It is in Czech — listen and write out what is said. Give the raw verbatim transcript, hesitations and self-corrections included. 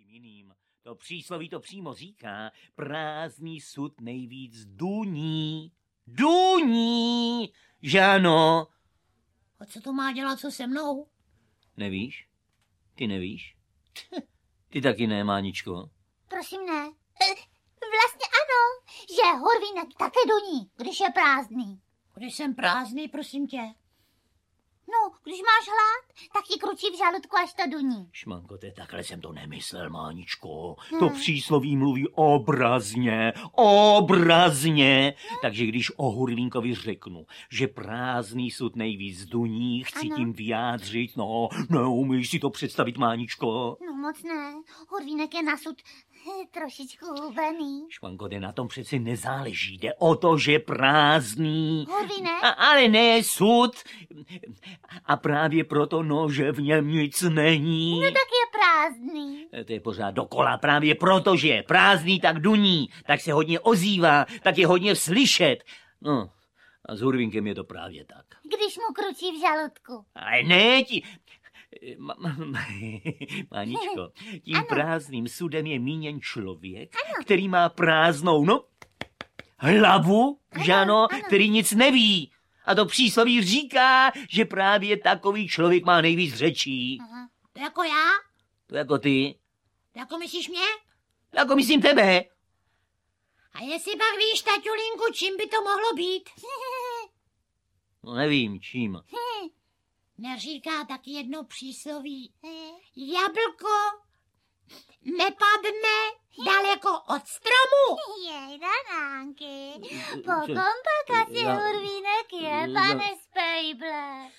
jiným. To přísloví to přímo říká, prázdný sud nejvíc duní. Duní, že ano? A co to má dělat co se mnou? Nevíš? Ty nevíš? Ty taky ne, Máničko. Prosím, ne. Vlastně ano, že Horvínek také duní, když je prázdný. Když jsem prázdný, prosím tě. No, když máš hlad, tak ti kručí v žaludku, až to duní. Šmanko, te, takhle jsem to nemyslel, Máničko. Hmm. To přísloví mluví obrazně, obrazně. Hmm. Takže když o Hurvínkovi řeknu, že prázdný sud nejvíc duní, chci ano. tím vyjádřit, no, neumíš si to představit, Máničko? No moc ne, Hurvínek je na sud trošičku hubený. Šmanko, te, na tom přeci nezáleží, jde o to, že prázdný. Hurvínek? A, ale ne sud. A právě proto, no, že v něm nic není. No tak je prázdný. To je pořád dokola. Právě proto, že je prázdný, tak duní, tak se hodně ozývá, tak je hodně slyšet. No, a s Hurvínkem je to právě tak. Když mu kručí v žaludku. Ale ne, ti... Ma, ma, ma, Máničko, tím ano. prázdným sudem je míněn člověk, ano. který má prázdnou, no, hlavu, ano, že ano, ano, který nic neví. A to přísloví říká, že právě takový člověk má nejvíc řečí. Aha. To jako já? To jako ty. To jako myslíš mě? To jako myslím tebe. A jestli pak víš, taťulínku, čím by to mohlo být? No nevím, čím. Neříká taky jedno přísloví. Jablko nepadne daleko od stromu. Jej, Danánky, pokom pak asi Hurvínek je, pane Spejble.